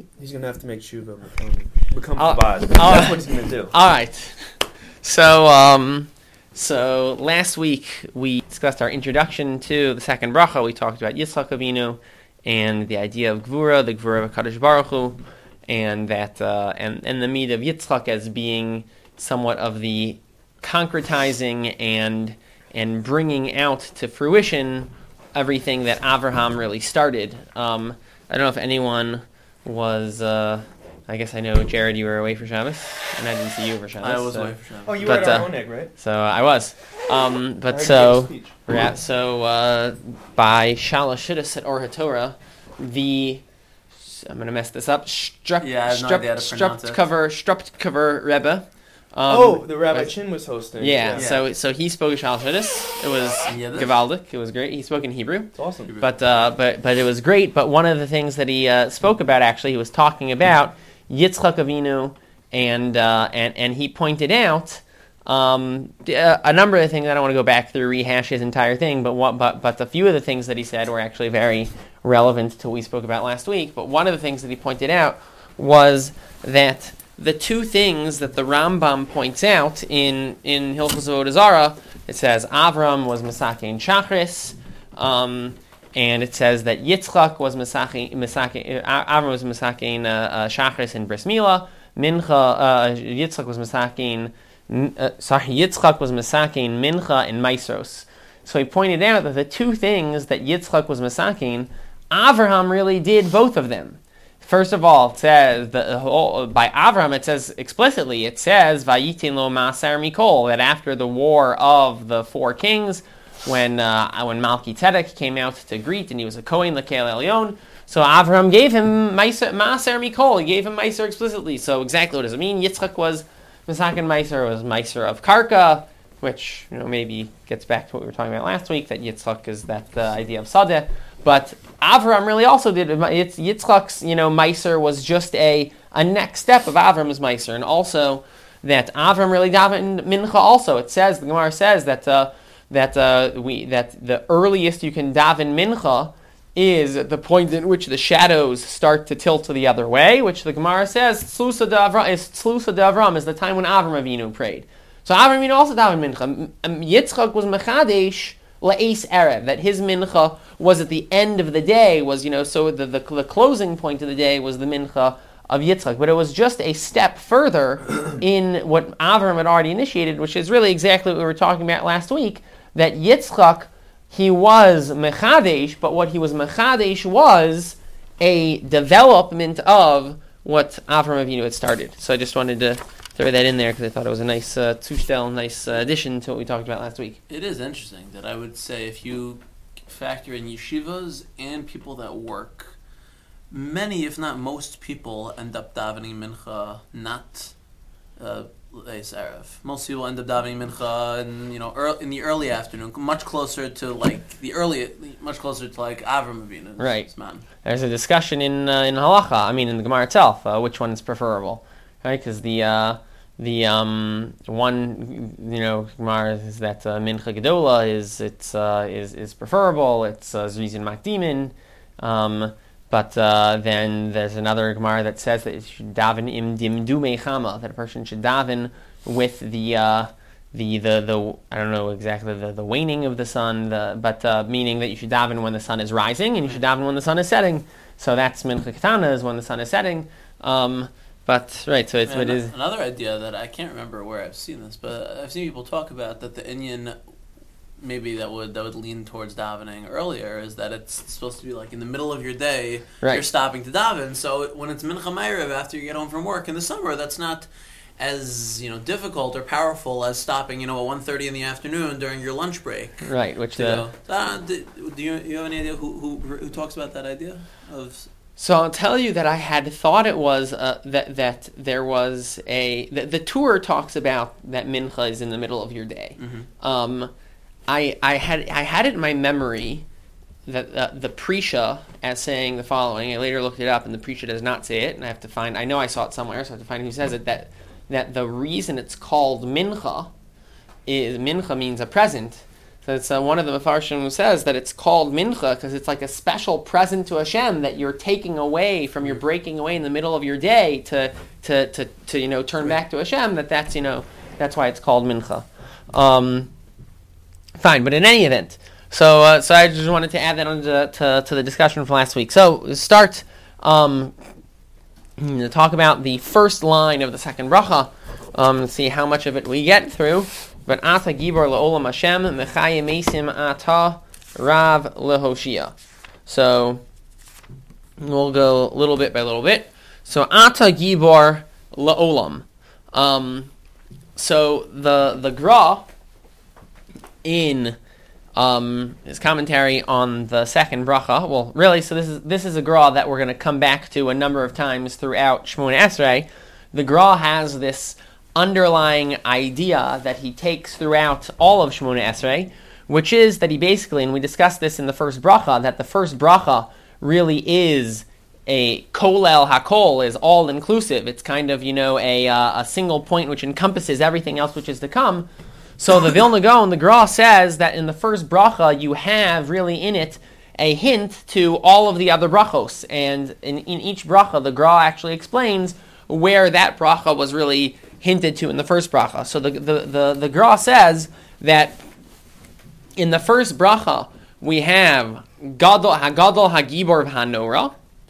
He's going to have to make tshuva become Chabad. That's what he's going to do. All right. So last week we discussed our introduction to the second bracha. We talked about Yitzchak Avinu and the idea of Gvura, the Gvura of HaKadosh Baruch Hu, and that and the meat of Yitzchak as being somewhat of the concretizing and bringing out to fruition everything that Avraham really started. I don't know if anyone was. I guess I know, Jared, you were away for Shabbos, and I didn't see you for Shabbos. I was away for Shabbos. Oh, you were at our Oneg, right? So I was. By Shalosh Shittas at Or HaTorah, I'm going to mess this up, Struptkover Rebbe. The Rabbi Chin was hosting. Yeah. So he spoke at Shalosh Shittas. It was Gavaldik. It was great. He spoke in Hebrew. It's awesome. But it was great. But one of the things that he spoke about, actually, he was talking about Yitzchak Avinu, and he pointed out a number of things. I don't want to go back through, rehash his entire thing, but a few of the things that he said were actually very relevant to what we spoke about last week. But one of the things that he pointed out was that the two things that the Rambam points out in Hilchos Avodah Zarah, it says Avram was Mesakein Shachris, and it says that Yitzchak was Avram was Mesakein Shachris in Bris Milah. Yitzchak was Mesakein Mincha in Maisros. So he pointed out that the two things that Yitzchak was Mesakein, Avraham really did both of them. First of all, it says by Avram, it says explicitly, it says Vayitin lo Maaser Mikol, that after the war of the four kings, when Malki Tzedek came out to greet, and he was a Kohen Lekel Elyon, so Avram gave him Maaser Mikol. He gave him Maaser explicitly. So exactly what does it mean? Yitzchak was Mesaken Maaser, was Maaser of Karka, which maybe gets back to what we were talking about last week, that Yitzchak is that idea of Sadeh. But Avram really also did. Yitzchak's Maaser was just a next step of Avram's Maaser, and also that Avram really davened Mincha. Also, it says, the Gemara says that the earliest you can daven Mincha is the point in which the shadows start to tilt to the other way, which the Gemara says Tzlusa d'Avram is the time when Avram Avinu prayed. So Avram Avinu also davened Mincha. Yitzchak was Mechadesh La'es Erev, that his Mincha was at the end of the day, so the closing point of the day was the Mincha of Yitzchak. But it was just a step further in what Avram had already initiated, which is really exactly what we were talking about last week, that Yitzchak, he was Mechadesh, but what he was Mechadesh was a development of what Avram Avinu had started. So I just wanted to throw that in there because I thought it was a nice nice addition to what we talked about last week. It is interesting that I would say if you factor in yeshivas and people that work, many, if not most people, end up davening mincha not Leis Erev. Most people end up davening mincha in the early afternoon, much closer to Avram Avinu. Right. There's a discussion in Halacha. In the Gemara itself, which one is preferable, right? Because the one Gemara is that mincha gedola is preferable. It's zrizin makdimin. But then there's another Gemara that says that you should daven im dimdume chama, that a person should daven with the I don't know exactly the waning of the sun, but meaning that you should daven when the sun is rising and you should daven when the sun is setting. So that's mincha ketana, is when the sun is setting. But right, so it is another idea that I can't remember where I've seen this, but I've seen people talk about that the Inyan maybe that would lean towards davening earlier is that it's supposed to be like in the middle of your day, right. You're stopping to daven. So when it's mincha ma'ariv after you get home from work in the summer, that's not as difficult or powerful as stopping at 1:30 in the afternoon during your lunch break. Right. Which do you have any idea who talks about that idea of? So I'll tell you that I had thought it was that there was the Torah talks about that mincha is in the middle of your day. Mm-hmm. I had it in my memory that the Prisha as saying the following. I later looked it up, and the Prisha does not say it, and I have to find. I know I saw it somewhere, so I have to find who says it. That the reason it's called mincha is mincha means a present. So it's one of the Mefarshim who says that it's called mincha because it's like a special present to Hashem that you're taking away from, you're breaking away in the middle of your day to turn back to Hashem. That's why it's called mincha. Fine, but in any event, so I just wanted to add that on to the discussion from last week. So start to talk about the first line of the second bracha. See how much of it we get through. But ata gibor leolam Hashem mechayim mesim ata rav lehoshia. So we'll go little bit by little bit. So ata gibor leolam. So the Gra in his commentary on the second bracha. Well, really, so this is a Gra that we're going to come back to a number of times throughout Shmoneh Esrei. The Gra has this underlying idea that he takes throughout all of Shmoneh Esrei, which is that he basically, and we discussed this in the first bracha, that the first bracha really is a kolel hakol, is all inclusive. It's kind of a single point which encompasses everything else which is to come. So the Vilna Gaon, the Gra, says that in the first bracha you have really in it a hint to all of the other brachos, and in each bracha the Gra actually explains where that bracha was really hinted to in the first bracha. So the Gra says that in the first bracha we have Gadol Hagibor Hanora,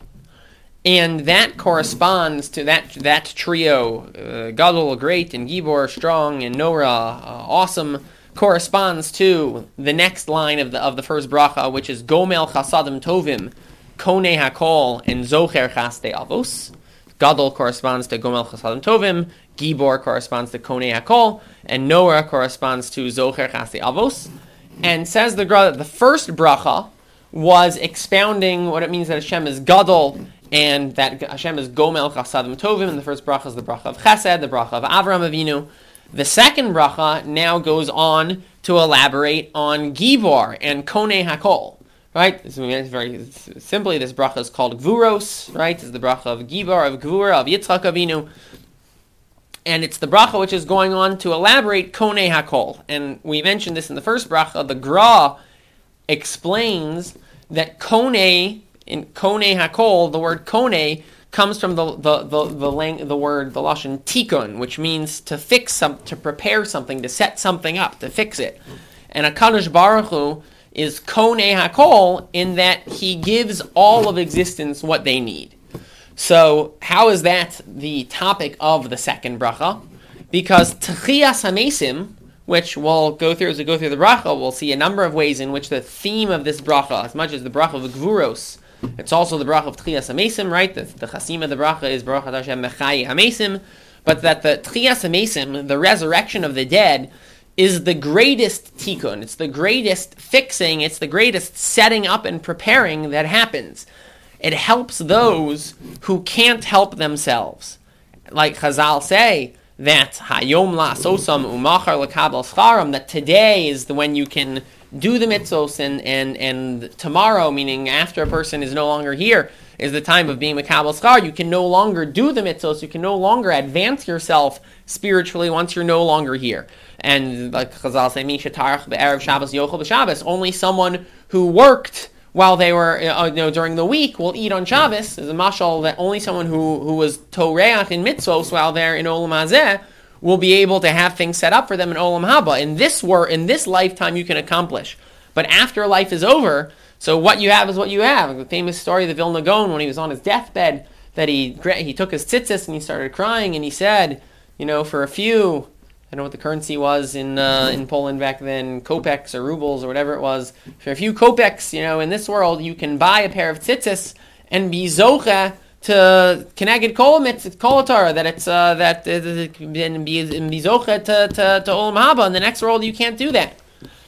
and that corresponds to that trio, Gadol great and Gibor strong and Nora awesome, corresponds to the next line of the first bracha, which is Gomel Chasadim Tovim Konei Hakol and Zocher Chaste Avos. Gadol corresponds to Gomel Chasadim Tovim, Gibor corresponds to Konei Hakol, and Noah corresponds to Zocher Chaste Avos. And says the Gra that the first bracha was expounding what it means that Hashem is Gadol, and that Hashem is Gomel Chasadim Tovim, and the first bracha is the bracha of Chesed, the bracha of Avraham Avinu. The second bracha now goes on to elaborate on Gibor and Konei Hakol. Right? It's very simply, this bracha is called Gvuros, right? It's the bracha of Gibor, of Gvura, of Yitzchak Avinu. And it's the bracha which is going on to elaborate Konei Hakol. And we mentioned this in the first bracha. The Gra explains that Konei, in Konei Hakol, the word Konei comes from the word, the Lashon Tikun, which means to fix to prepare something, to set something up, to fix it. And HaKadosh Baruch Hu is Konei Hakol in that he gives all of existence what they need. So how is that the topic of the second bracha? Because Techiyas HaMesim, which we'll go through as we go through the bracha, we'll see a number of ways in which the theme of this bracha, as much as the bracha of Gvuros, it's also the bracha of Techiyas HaMesim, right? The chasim of the bracha is Baruch Hashem Mechai HaMesim, but that the Techiyas HaMesim, the resurrection of the dead, is the greatest tikkun. It's the greatest fixing. It's the greatest setting up and preparing that happens. It helps those who can't help themselves. Like Chazal say, that Hayom la'asosam umachar lekabel scharam, that today is when you can do the mitzvos, and tomorrow, meaning after a person is no longer here, is the time of being mekabel schar. You can no longer do the mitzvos. You can no longer advance yourself spiritually once you're no longer here. And like Chazal say, Mi shetarach be'erev Shabbos yochel b'Shabbos. Only someone who worked while they were during the week will eat on Shabbos. Is a mashal that only someone who was toreach in mitzvos while they're in olam hazeh will be able to have things set up for them in olam haba. In this lifetime you can accomplish, but after life is over, so what you have is what you have. The famous story of the Vilna Gaon, when he was on his deathbed, that he took his tzitzis and he started crying, and he said, for a few, I don't know what the currency was in Poland back then, kopecks or rubles or whatever it was. For a few kopecks, in this world, you can buy a pair of tzitzis and be zocha to keneged kol Torah, that it's and be zocha to olam haba. In the next world, you can't do that.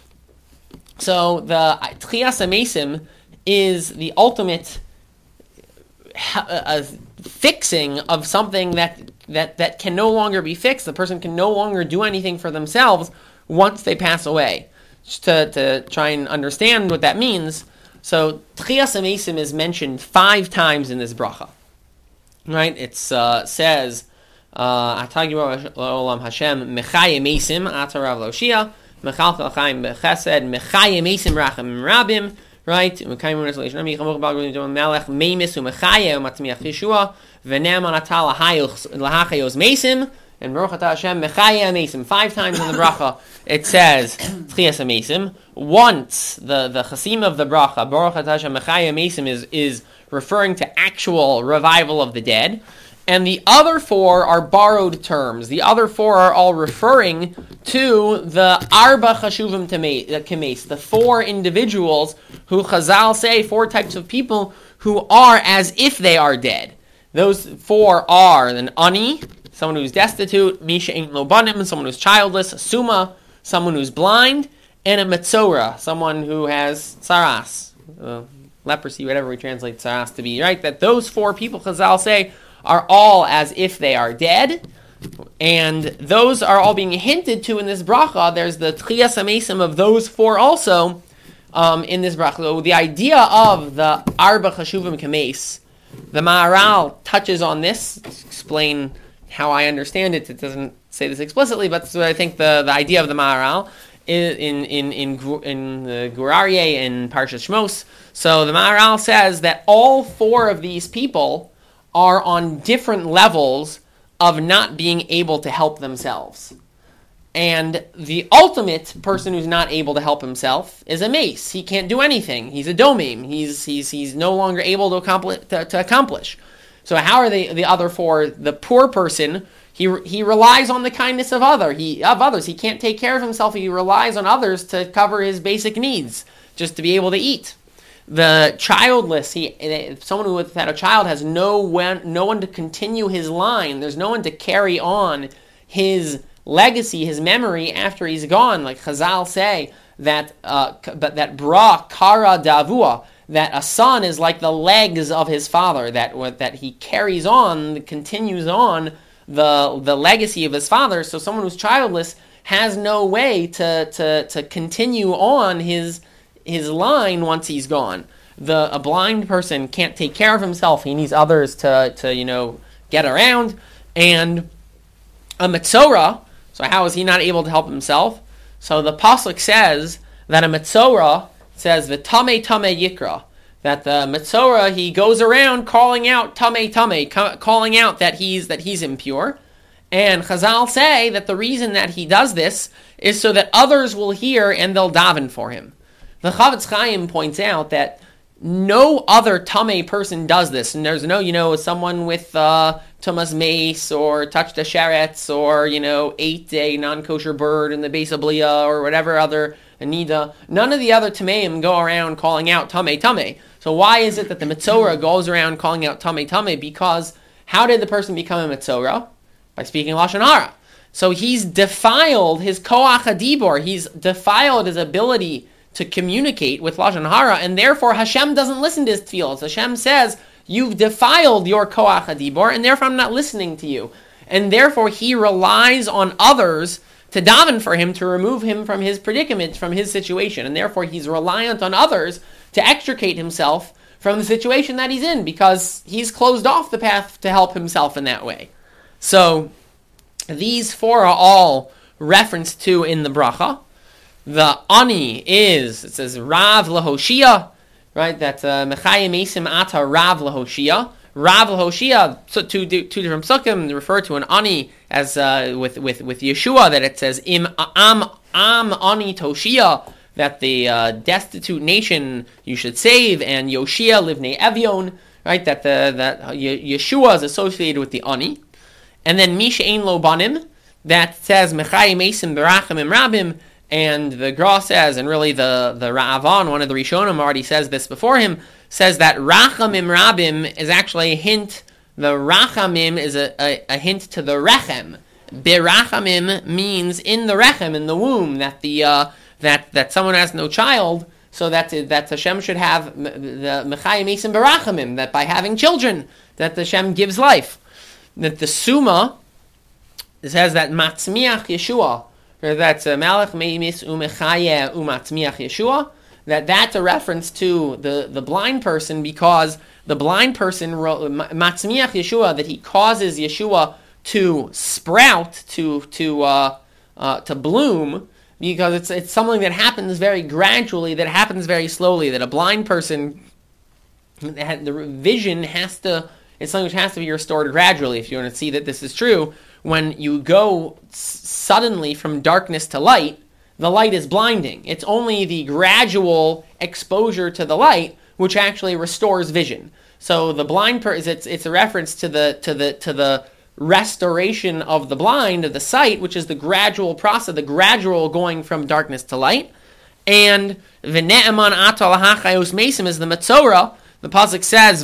So the Techiyas HaMesim is the ultimate fixing of something that can no longer be fixed. The person can no longer do anything for themselves once they pass away. Just to try and understand what that means, so Techiyas HaMesim is mentioned 5 times in this bracha. Right? It says, Atagi Olam Hashem Mechai Mesim Atarav Loshia. Mechalchel chaim bechesed, mechayim esim racham rabim, right? Mekayim u'nesolation rami, chamoch b'al g'ulim melech, meimis u'mechayeh u'matzmiach Yeshua, v'nem anatah lahachayos mesim, and Baruch Atah Hashem mechayeh mesim. 5 times in the bracha it says tchias mesim. Once the chasim of the bracha, Baruch Atah Hashem mechayeh mesim is referring to actual revival of the dead. And the other 4 are borrowed terms. The other 4 are all referring to the arba chashuvim kemes, the 4 individuals who Chazal say, 4 types of people who are as if they are dead. Those 4 are an ani, someone who's destitute, misha ain't lo banim, someone who's childless, a suma, someone who's blind, and a metzora, someone who has saras, leprosy, whatever we translate saras to be, right? That those 4 people, Chazal say, are all as if they are dead, and those are all being hinted to in this bracha. There's the tchias hamesim of those 4 also in this bracha. So the idea of the arba chashuvim kames, the Maharal touches on this to explain how I understand it. It doesn't say this explicitly, but so I think the idea of the Maharal in the Gur Aryeh in Parshas Shmos. So the Maharal says that all 4 of these people are on different levels of not being able to help themselves. And the ultimate person who's not able to help himself is a mace. He can't do anything. He's a domim. He's no longer able to accomplish. So how are the other 4? The poor person, he relies on the kindness of others. He can't take care of himself. He relies on others to cover his basic needs, just to be able to eat. The childless, someone who without a child has no one to continue his line. There's no one to carry on his legacy, his memory after he's gone. Like Chazal say that bra kara davua, that a son is like the legs of his father. That he carries on, continues on the legacy of his father. So someone who's childless has no way to continue on his line once he's gone. A blind person can't take care of himself. He needs others to get around. And a metzora, so how is he not able to help himself? So the pasuk says that a metzora says the tameh yikra, that the metzora, he goes around calling out tameh, calling out that he's impure. And Chazal say that the reason that he does this is so that others will hear and they'll daven for him. The Chavetz Chaim points out that no other tameh person does this, and there's no, someone with tumas mace or touched a sheretz or ate a non-kosher bird in the Beis Abliya or whatever other anida. None of the other tameim go around calling out tameh. So why is it that the metzora goes around calling out tameh? Because how did the person become a metzora? By speaking lashon hara. So he's defiled his koach hadibor. He's defiled his ability to communicate with lashon hara, and therefore Hashem doesn't listen to his tefillos. Hashem says, you've defiled your koach hadibor, and therefore I'm not listening to you. And therefore he relies on others to daven for him, to remove him from his predicament, from his situation. And therefore he's reliant on others to extricate himself from the situation that he's in, because he's closed off the path to help himself in that way. So these 4 are all referenced to in the bracha. The ani it says Rav Lahoshia, right? That's Mechayim Esim Ata Rav Lahoshia. Rav Lahoshia, so two different psukim refer to an ani as with Yeshua, that it says Im Am Ani Toshia, that the destitute nation you should save, and Yoshia Livnei Evion, right? That Yeshua is associated with the ani. And then Misha Ein Lo Banim, that says Mechayim Esim Berachim Im Rabim. And the Gra says, and really the Ra'avan, one of the Rishonim already says this before him, says that Rachamim Rabim is actually a hint. The Rachamim is a hint to the Rechem. Berachamim means in the Rechem, in the womb, that that someone has no child, so that Hashem should have the Mechayim Esim Berachamim, that by having children, that Hashem gives life. That the Summa says that Matzmiach Yeshua, that's Malach Meimis Umechaya Umatzmiach Yeshua. That's a reference to the blind person, because the blind person Matzmiach Yeshua, that he causes Yeshua to sprout, to bloom. because it's something that happens very gradually, that happens very slowly, that a blind person, the vision it's something which has to be restored gradually. If you want to see that this is true, when you go suddenly from darkness to light, the light is blinding. It's only the gradual exposure to the light which actually restores vision. So the blind person, it's a reference to the restoration of the blind, of the sight, which is the gradual process, the gradual going from darkness to light. And v'ne'eman atal hachayos mesim is the Metzora. The pasuk says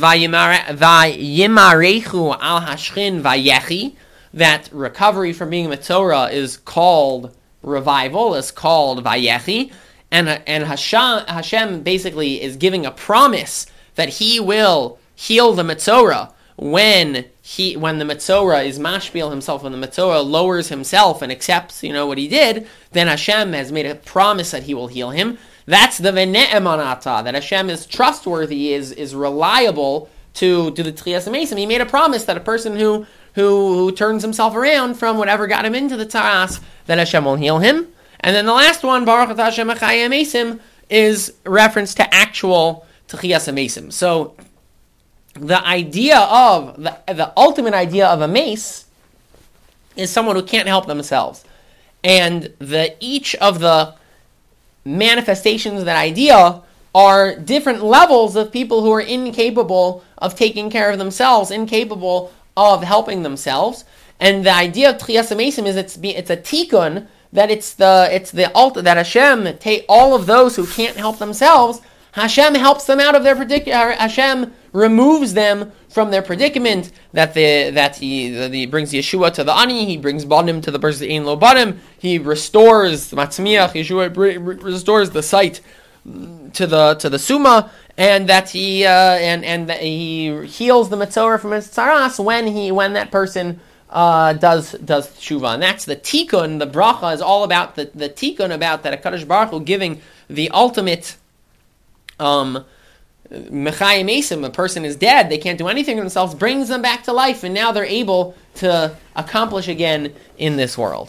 vayimarechu al hashchin vayechi, that recovery from being Metzora is called revival, is called vayechi, and Hashem basically is giving a promise that He will heal the Metzora when the Metzora is mashpil himself, when the Metzora lowers himself and accepts, what he did, then Hashem has made a promise that He will heal him. That's the v'ne'emanata, that Hashem is trustworthy, is reliable to the Tchias HaMesim. He made a promise that a person who turns himself around from whatever got him into the taras, that Hashem will heal him. And then the last one, Baruch Atah Hashem Chayei HaMesim, is reference to actual Tchias HaMesim. So the idea of, the ultimate idea of a mace is someone who can't help themselves. And each of the manifestations of that idea are different levels of people who are incapable of taking care of themselves, incapable of helping themselves. And the idea of Tchias HaMesim is it's a tikkun, that that Hashem take all of those who can't help themselves. Hashem helps them out of their predicament. Hashem removes them from their predicament. That he brings Yeshua to the ani. He brings Banim to the person Ein Lo Banim. He restores Matzmiach. Yeshua restores the sight to the Summa, and that he that he heals the Metzora from his tzaras when that person does tshuva. And that's the tikkun. The bracha is all about the tikkun, about that HaKadosh Baruch Hu giving the ultimate Mechayim Mesim. A person is dead, they can't do anything for themselves, brings them back to life, and now they're able to accomplish again in this world.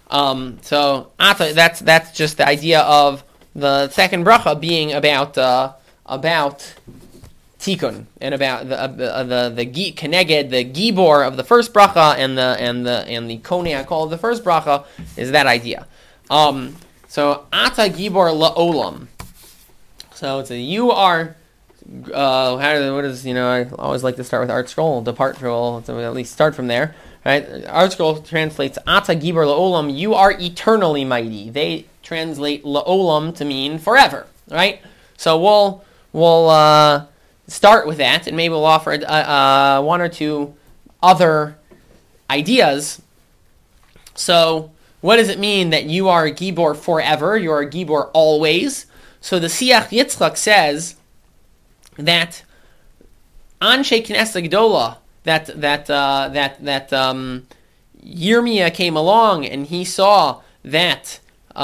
So that's just the idea of the second bracha being about tikkun, and about the keneged, the gibor of the first bracha, and the konei HaKol of the first bracha is that idea. So ata gibor la'olam. So it's you are. I always like to start with Art Scroll. So at least start from there, right? Art Scroll translates ata gibor la'olam. You are eternally mighty. They translate la'olam to mean forever, right? So we'll start with that, and maybe we'll offer one or two other ideas. So, what does it mean that you are a gibor forever? You are a gibor always. So the Siach Yitzchak says that Anshe Knesset Gdola, that Yirmiyah came along and he saw that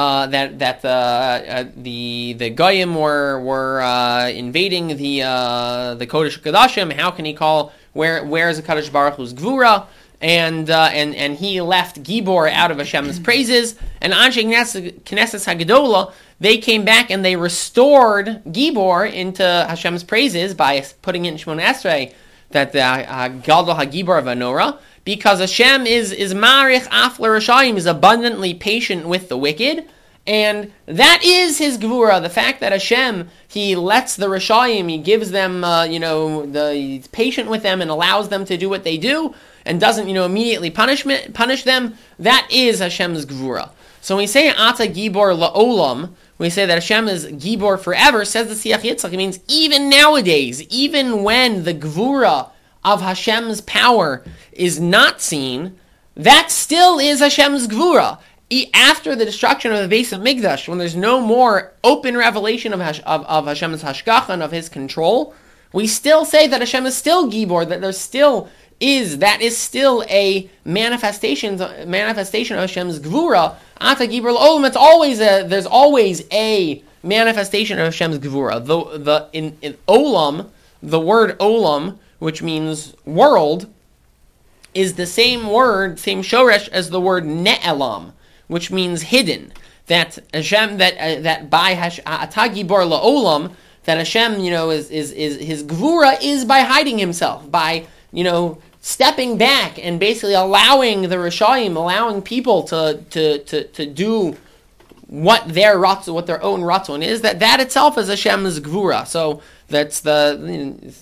the Goyim were invading the Kodesh Kodashim. How can he call where is the Kadosh Baruch Hu's Gvura? And he left Gibor out of Hashem's praises. And Anshe Knesset Hagdola, they came back and they restored Gibor into Hashem's praises by putting it in Shemona Esrei that the Gadol HaGibor of Anora, because Hashem is Marich Af LaRashayim, is abundantly patient with the wicked, and that is His Gvura. The fact that Hashem, He lets the Rashayim, He gives them, He's patient with them and allows them to do what they do, and doesn't, immediately punish them, that is Hashem's Gvura. So when we say Ata Gibor La'olam, we say that Hashem is Gibor forever, says the Siach Yitzchak. It means even nowadays, even when the Gvura of Hashem's power is not seen, that still is Hashem's Gvura. After the destruction of the Beis HaMikdash, when there's no more open revelation of Hashem's Hashgacha and of His control, we still say that Hashem is still Gibor, that that is still a manifestation of Hashem's Gvura. Ata Gibor L'Olam, there's always a manifestation of Hashem's Gvura. In Olam, the word Olam, which means world, is the same word, same shoresh as the word Ne'elam, which means hidden. that Hashem, that by Ata Gibor La'olam, that Hashem, is his Gvura is by hiding himself, by, stepping back and basically allowing the Rishayim, allowing people to do what their own ratzon is, that itself is Hashem's Gvura. So that's the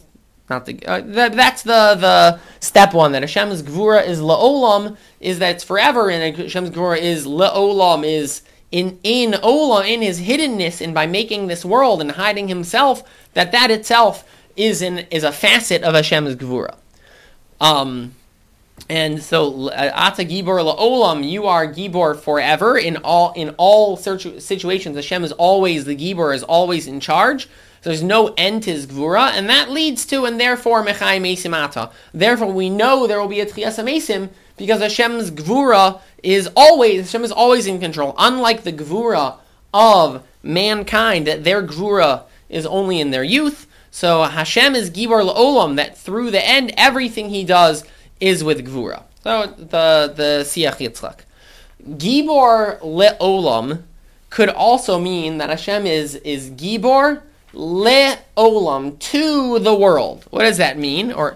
step one, that Hashem's Gvura is La'olam, is that it's forever, and Hashem's Gvura is La'olam, is in Olam, in his hiddenness, and by making this world and hiding himself, that itself is a facet of Hashem's Gvura. And so Ata Gibor La'olam, you are Gibor forever in all situations. Hashem is always the Gibor, is always in charge. So there's no end to his Gvura, and that leads to, and therefore Mechai Mesim Ata. Therefore we know there will be a Tchias HaMesim, because Hashem's Gvura is always in control. Unlike the Gvura of mankind, that their Gvura is only in their youth. So Hashem is Gibor La'olam, that through the end, everything he does is with Gvura. So the Siach Yitzchak. Gibor Le'olam could also mean that Hashem is Gibor Le'olam, to the world. What does that mean? Or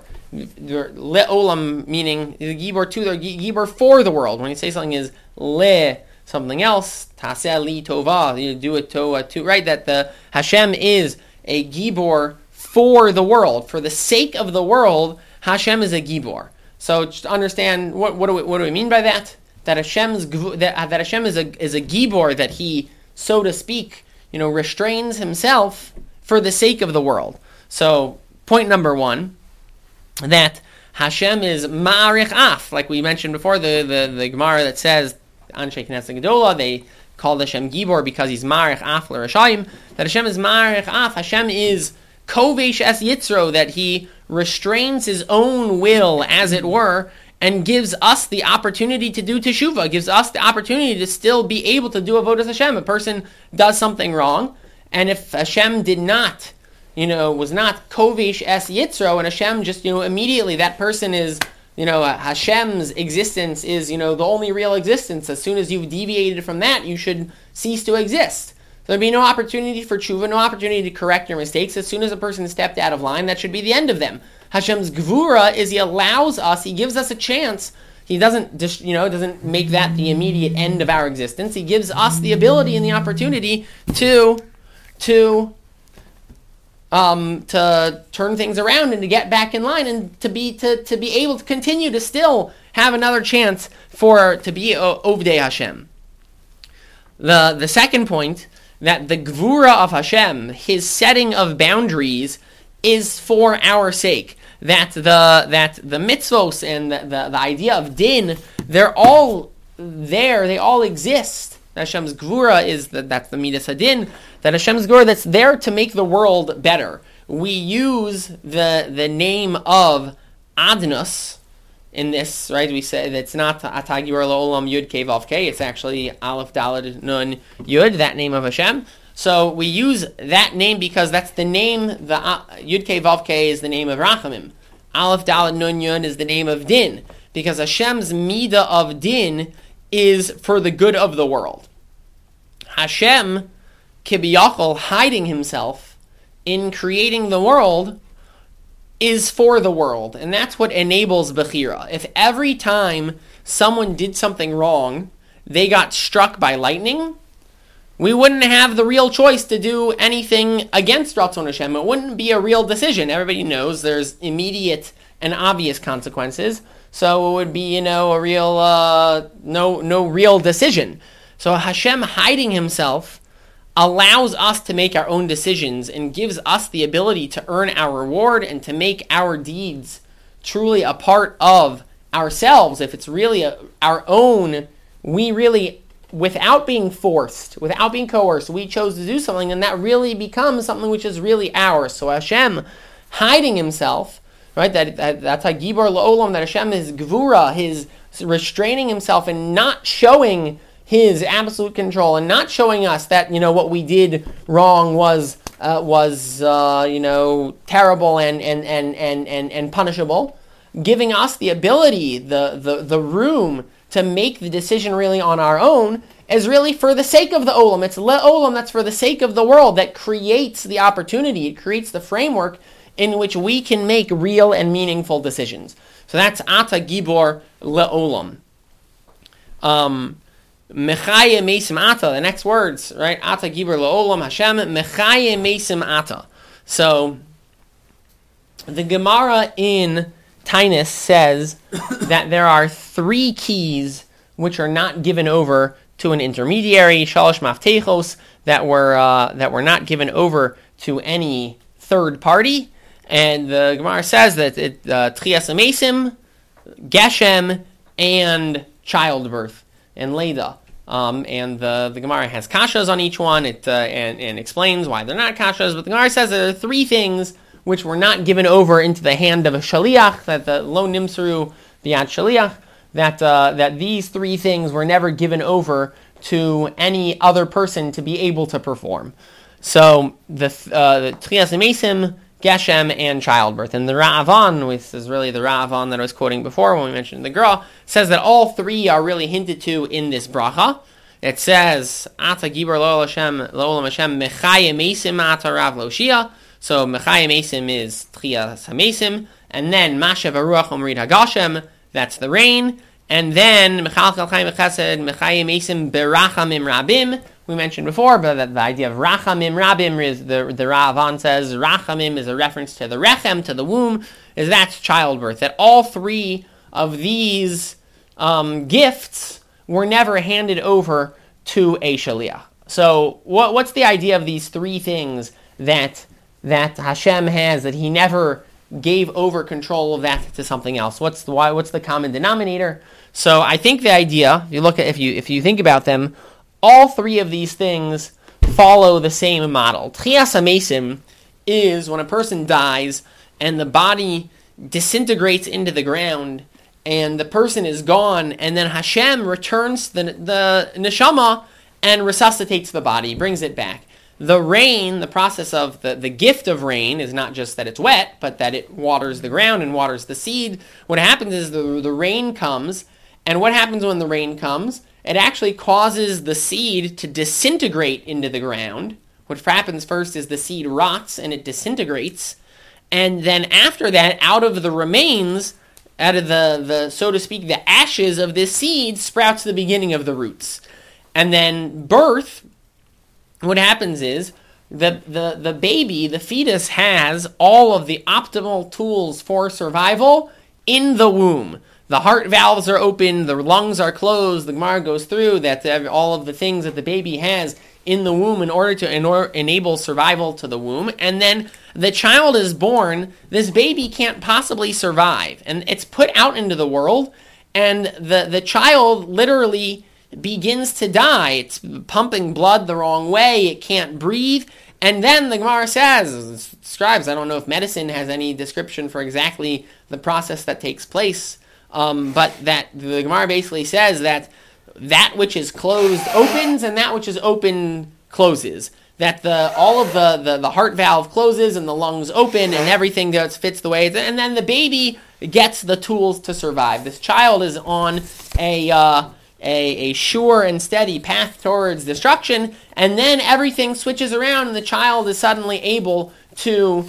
Le'olam meaning the Gibor to the Gibor for the world. When you say something is Le something else, Taseh li tova, you do it to right, that the Hashem is a Gibor for the world, for the sake of the world. Hashem is a Gibor. So just understand what do we mean by that? That Hashem is a Gibor, that he, so to speak, restrains himself for the sake of the world. So point number one, that Hashem is Ma'arich Af, like we mentioned before, the Gemara that says Anshe Knesset Gedola, they call Hashem Gibor because he's Ma'arich Af l'Rashayim. That Hashem is Ma'arich Af. Hashem is Kovesh Es Yitzro, that he restrains his own will, as it were, and gives us the opportunity to do teshuvah, gives us the opportunity to still be able to do avodas Hashem. A person does something wrong, and if Hashem did not, was not Kovesh Es Yitzro, and Hashem just, immediately, that person is, Hashem's existence is, the only real existence. As soon as you've deviated from that, you should cease to exist. So there'd be no opportunity for tshuva, no opportunity to correct your mistakes. As soon as a person stepped out of line, that should be the end of them. Hashem's Gvura is he allows us, he gives us a chance. He doesn't just, doesn't make that the immediate end of our existence. He gives us the ability and the opportunity to turn things around and to get back in line, and to be able to continue to still have another chance to be Ovdei Hashem. The second point, that the Gvura of Hashem, his setting of boundaries, is for our sake. That the mitzvos and the idea of din, they're all there, they all exist. Hashem's Gvura is that's the Midas Hadin, that Hashem's Gvura, that's there to make the world better. We use the name of Adnus in this, right? We say that it's not Ata Gibor La'olam Yud Kei Vav Kei, it's actually Aleph Daled Nun Yud, that name of Hashem. So we use that name because that's the name, the Yud Kei Vav Kei is the name of Rachamim. Aleph Daled Nun Yud is the name of Din, because Hashem's Midah of Din is for the good of the world. Hashem, Kibiyachol, hiding himself in creating the world, is for the world, and that's what enables Bechira. If every time someone did something wrong, they got struck by lightning, we wouldn't have the real choice to do anything against Ratzon Hashem. It wouldn't be a real decision. Everybody knows there's immediate and obvious consequences, so it would be, a real, no real decision. So Hashem hiding himself allows us to make our own decisions and gives us the ability to earn our reward and to make our deeds truly a part of ourselves. If it's really our own, we really, without being forced, without being coerced, we chose to do something, and that really becomes something which is really ours. So Hashem hiding himself, right? That's how Gibor La'olam, that Hashem is Gvura, his restraining himself and not showing his absolute control, and not showing us that, what we did wrong was terrible and punishable, giving us the ability, the room to make the decision really on our own, is really for the sake of the olam. It's le'olam, that's for the sake of the world, that creates the opportunity, it creates the framework in which we can make real and meaningful decisions. So that's ata gibor le'olam. Mechaye mesim ata, the next words, right? Ata gibor le'olam, Hashem, mechaye mesim ata. So, the Gemara in Tainus says that there are 3 keys which are not given over to an intermediary, shalosh maftechos, that were not given over to any third party. And the Gemara says that Tchias Amesim, Geshem, and childbirth, and Leda. And the Gemara has kashas on each one, and explains why they're not kashas, but the Gemara says there are 3 things which were not given over into the hand of a shaliach, that the lo nimsru b'yad shaliach, that these 3 things were never given over to any other person to be able to perform. So the Tchias Amesim, Geshem, and childbirth. And the Ra'avan, which is really the Ra'avan that I was quoting before when we mentioned the Gra, says that all 3 are really hinted to in this bracha. It says, Ata Gibor Lo'olam Hashem Mechayim Mesim Ata Rav Loshia. So Mechayim Mesim is Tchias HaMesim. And then Mashav Aruach Omrid HaGashem, that's the rain. And then Mechalchal Chaim Chesed Mechayim Mesim Berachamim Rabim. We mentioned before, but the idea of Rachamim Rabim is the Ra'avan says Rachamim is a reference to the Rechem, to the womb, is that's childbirth. That all 3 of these gifts were never handed over to a shaliach. So what's the idea of these 3 things that Hashem has, that He never gave over control of that to something else? What's the common denominator? So I think the idea, if you think about them, all 3 of these things follow the same model. Tchias HaMesim is when a person dies and the body disintegrates into the ground and the person is gone, and then Hashem returns the neshama and resuscitates the body, brings it back. The rain, the process of the gift of rain, is not just that it's wet, but that it waters the ground and waters the seed. What happens is the rain comes, and what happens when the rain comes? It actually causes the seed to disintegrate into the ground. What happens first is the seed rots and it disintegrates. And then after that, out of the remains, out of the so to speak, the ashes of this seed, sprouts the beginning of the roots. And then birth, what happens is the baby, the fetus, has all of the optimal tools for survival in the womb. The heart valves are open, the lungs are closed. The Gemara goes through that all of the things that the baby has in the womb in order to enable survival to the womb. And then the child is born. This baby can't possibly survive. And it's put out into the world, and the child literally begins to die. It's pumping blood the wrong way. It can't breathe. And then the Gemara says, describes, I don't know if medicine has any description for exactly the process that takes place, but that the Gemara basically says that which is closed opens and that which is open closes. That all of the heart valve closes and the lungs open and everything fits the way, and then the baby gets the tools to survive. This child is on a sure and steady path towards destruction, and then everything switches around and the child is suddenly able to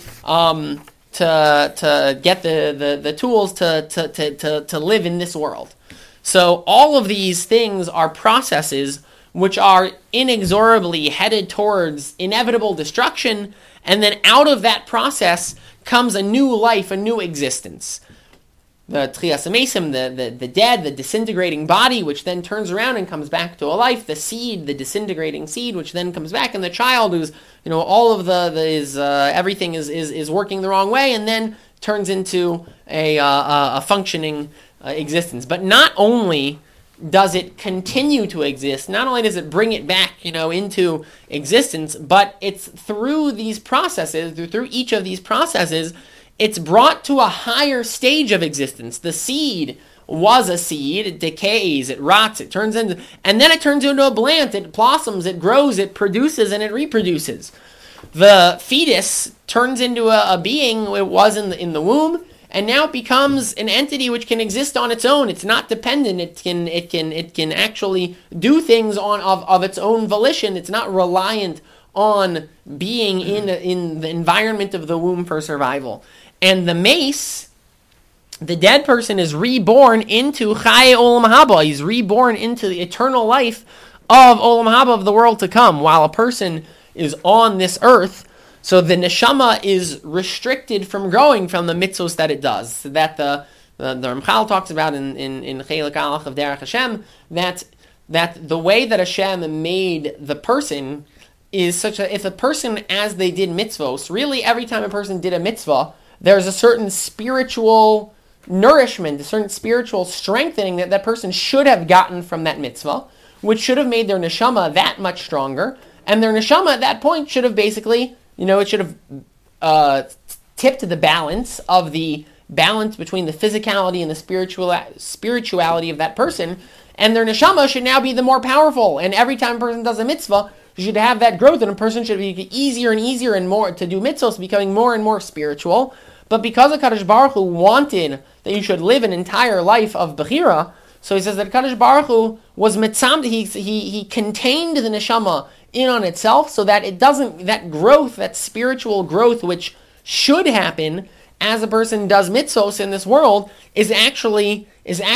get the tools to live in this world. So all of these things are processes which are inexorably headed towards inevitable destruction, and then out of that process comes a new life, a new existence. The Tchias HaMesim, the dead, the disintegrating body, which then turns around and comes back to a life. The seed, the disintegrating seed, which then comes back, and the child who's, all of everything is working the wrong way, and then turns into a functioning existence. But not only does it continue to exist, not only does it bring it back, into existence, but it's through these processes, through each of these processes, it's brought to a higher stage of existence. The seed was a seed, it decays, it rots, it turns into, and then it turns into a plant, it blossoms, it grows, it produces, and it reproduces. The fetus turns into a being it was in the womb, and now it becomes an entity which can exist on its own. It's not dependent. It can actually do things of its own volition. It's not reliant on being in the environment of the womb for survival. And the mace, the dead person, is reborn into Chaye Olam Haba. He's reborn into the eternal life of Olam Haba, of the world to come, while a person is on this earth. So the neshama is restricted from growing from the mitzvos that it does. So that the Ramchal talks about in Chelik Alach of Derech Hashem, that the way that Hashem made the person is such that if a person, as they did mitzvos, really every time a person did a mitzvah, there's a certain spiritual nourishment, a certain spiritual strengthening that person should have gotten from that mitzvah, which should have made their neshama that much stronger. And their neshama at that point should have basically, it should have tipped the balance of the balance between the physicality and the spirituality of that person. And their neshama should now be the more powerful. And every time a person does a mitzvah, you should have that growth, and a person should be easier and easier and more to do mitzvahs, becoming more and more spiritual. But because HaKadosh Baruch Hu wanted that you should live an entire life of Bechira, so he says that HaKadosh Baruch Hu was mitzam, he contained the neshama in on itself, so that it doesn't, that growth, that spiritual growth which should happen as a person does mitzvos in this world, is actually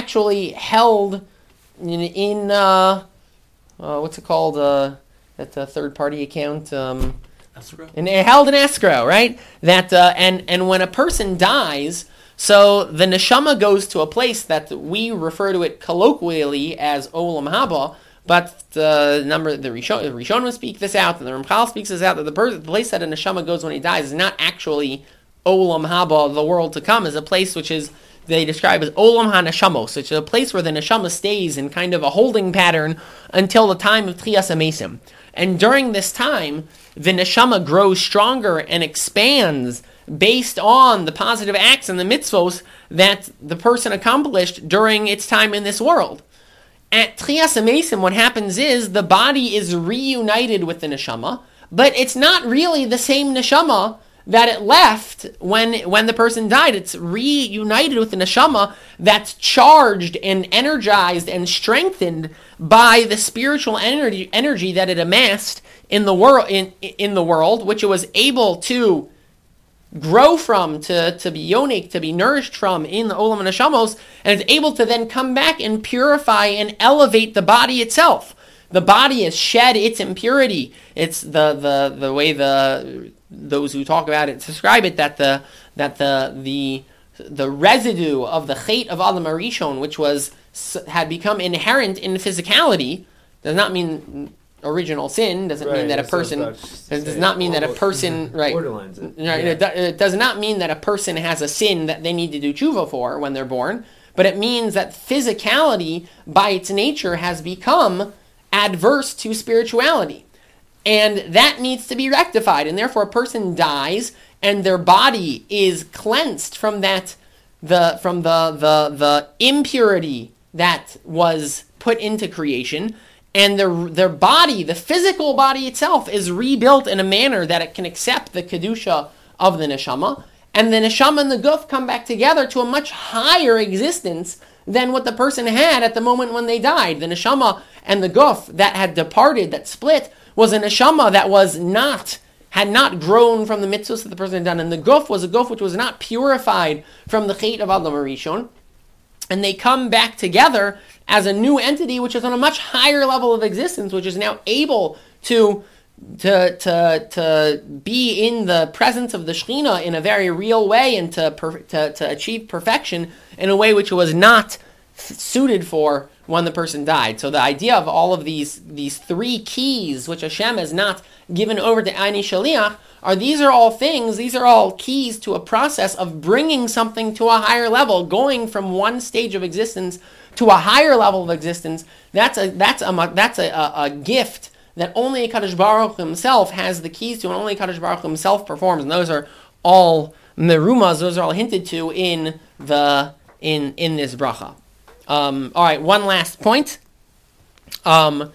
held in what's it called? That's a third-party account. Escrow? And held in escrow, right? That and when a person dies, so the neshama goes to a place that we refer to it colloquially as Olam Haba, but the Rishonim speak this out, and the Ramchal speaks this out, that the place that a neshama goes when he dies is not actually Olam Haba, the world to come, is a place which is, they describe as Olam HaNeshamos, which is a place where the neshama stays in kind of a holding pattern until the time of Tchiyas HaMesim. And during this time, the neshama grows stronger and expands based on the positive acts and the mitzvos that the person accomplished during its time in this world. At Tchiyas HaMesim, what happens is the body is reunited with the neshama, but it's not really the same neshama that it left when the person died. It's reunited with the neshama that's charged and energized and strengthened by the spiritual energy that it amassed in the world, in the world, which it was able to grow from, to be yonik, to be nourished from in the Olam HaNeshamos, and it's able to then come back and purify and elevate the body itself. The body has shed its impurity. It's the way those who talk about it describe it, that the residue of the Chet of Adam HaRishon, which had become inherent in physicality, does not mean original sin. Doesn't mean that a person. It does not mean that a person. Right. Borderlines it. Right. Yeah. It does not mean that a person has a sin that they need to do tshuva for when they're born. But it means that physicality, by its nature, has become adverse to spirituality. And that needs to be rectified. And therefore a person dies and their body is cleansed from the impurity that was put into creation. And their body, the physical body itself, is rebuilt in a manner that it can accept the kedusha of the neshama. And the neshama and the guf come back together to a much higher existence than what the person had at the moment when they died. The neshama and the guf that had departed, that split, was a neshama that had not grown from the mitzvahs that the person had done. And the guf was a guf which was not purified from the Chet of Adam HaRishon. And they come back together as a new entity which is on a much higher level of existence, which is now able to be in the presence of the Shekhinah in a very real way, and to achieve perfection in a way which was not suited for when the person died. So the idea of all of these three keys which Hashem has not given over to Ani Shaliach these are all keys to a process of bringing something to a higher level, going from one stage of existence to a higher level of existence. That's a gift that only Kadosh Baruch Hu himself has the keys to, and only Kadosh Baruch Hu himself performs. And those are all merumas, those are all hinted to in this bracha. All right, one last point. The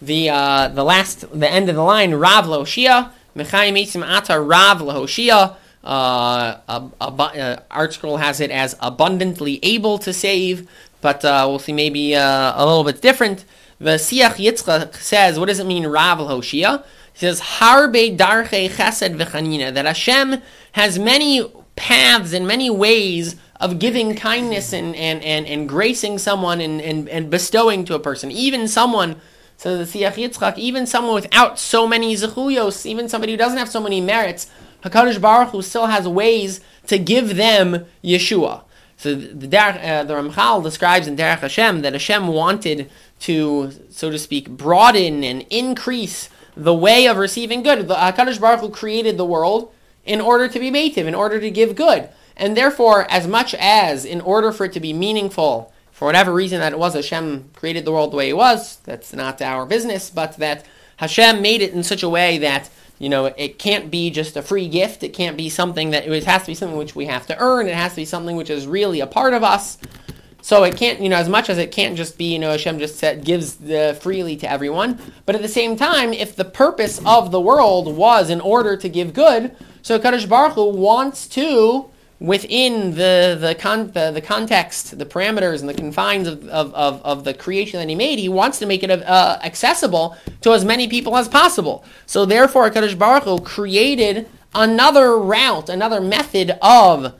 end of the line, Rav L'Hoshia, Mechayim Eitzim Ata Rav L'Hoshia. ArtScroll has it as abundantly able to save, but we'll see maybe a little bit different. The Siach Yitzchak says, what does it mean, Rav Hoshia? He says, Harbe Darche Chesed V'Chanina, that Hashem has many paths and many ways of giving kindness and gracing someone and bestowing to a person. Even someone, so the Siach Yitzchak, even someone without so many zechuyos, even somebody who doesn't have so many merits, HaKadosh Baruch Hu still has ways to give them Yeshua. So the Ramchal describes in Derech Hashem that Hashem wanted to, so to speak, broaden and increase the way of receiving good. The HaKadosh Baruch Hu created the world in order to be meitiv, in order to give good. And therefore, as much as in order for it to be meaningful, for whatever reason that it was, Hashem created the world the way it was, that's not our business, but that Hashem made it in such a way that, it can't be just a free gift. It can't be something that, it has to be something which we have to earn. It has to be something which is really a part of us. So it can't, as much as it can't just be, Hashem just gives freely to everyone. But at the same time, if the purpose of the world was in order to give good, so Kadosh Baruch Hu wants to, within the context, the parameters, and the confines of the creation that He made, He wants to make it accessible to as many people as possible. So therefore, HaKadosh Baruch Hu created another route, another method of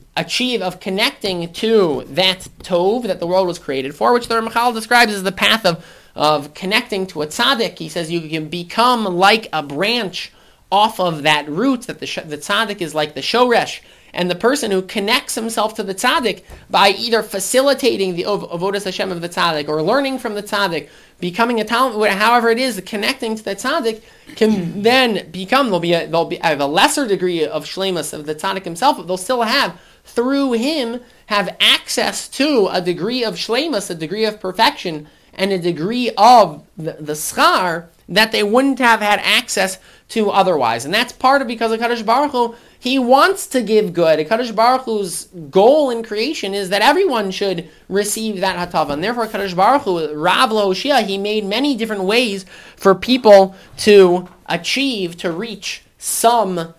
connecting to that tov that the world was created for, which the Ramchal describes as the path of connecting to a tzaddik. He says you can become like a branch off of that root, that the tzaddik is like the shoresh, and the person who connects himself to the tzaddik by either facilitating the avodas Hashem of the tzaddik or learning from the tzaddik, becoming a talmid, however it is, connecting to the tzaddik, can then become, they'll have a lesser degree of shleimus of the tzaddik himself, but they'll still have, through him, have access to a degree of shleimus, a degree of perfection, and a degree of the schar that they wouldn't have had access to otherwise. And that's part of because of HaKadosh Baruch Hu, He wants to give good. HaKadosh Baruch Hu's goal in creation is that everyone should receive that hatava. And therefore HaKadosh Baruch Hu, Rav Hoshia, He made many different ways for people to achieve, to reach some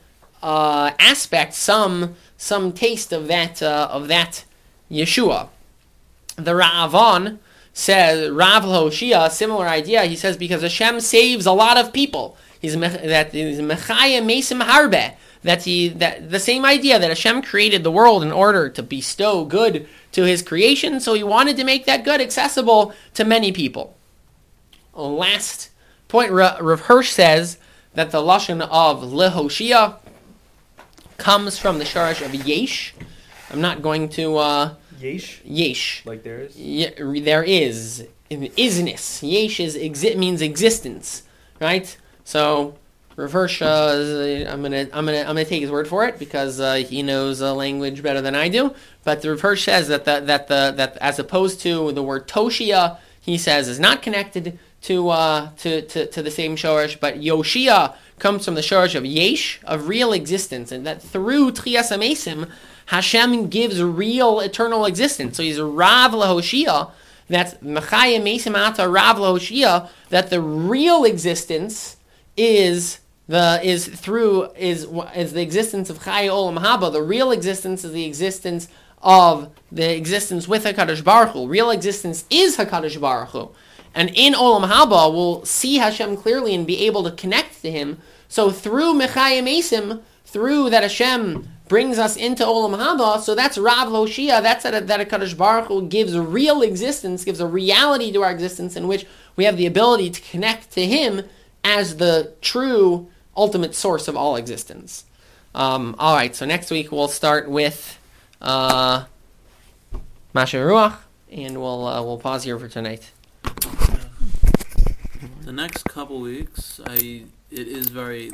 aspect, some taste of that Yeshua. The Ra'avan says, Rav Hoshia, similar idea, he says, because Hashem saves a lot of people. He's mechaya mesim harbe. That the same idea that Hashem created the world in order to bestow good to His creation, so He wanted to make that good accessible to many people. Last point, Rav Hirsch says that the lashon of lehoshia comes from the sharash of yesh. I'm not going to... Yesh. Like there is? Yeah, there is. Isness. Yesh means existence. Right? So... Rav Hirsch, I'm gonna take his word for it because he knows language better than I do. But Rav Hirsch says that as opposed to the word toshia, he says is not connected to the same shorish, but yoshia comes from the shorish of yesh, of real existence, and that through Tchias HaMesim, Hashem gives real eternal existence. So he's a Rav Lehoshia. That's Mechaya Mesim Ata Rav Lehoshia. That the real existence is the existence of Chai Olam Haba. The real existence is the existence with HaKadosh Baruch Hu. Real existence is HaKadosh Baruch Hu. And in Olam Haba, we'll see Hashem clearly and be able to connect to Him. So through Mechaya Mesim, through that Hashem brings us into Olam Haba, so that's Rav Hoshia, that's that HaKadosh Baruch Hu gives real existence, gives a reality to our existence in which we have the ability to connect to Him as the true ultimate source of all existence. All right, so next week we'll start with Masha Ruach, and we'll pause here for tonight. The next couple weeks, it is very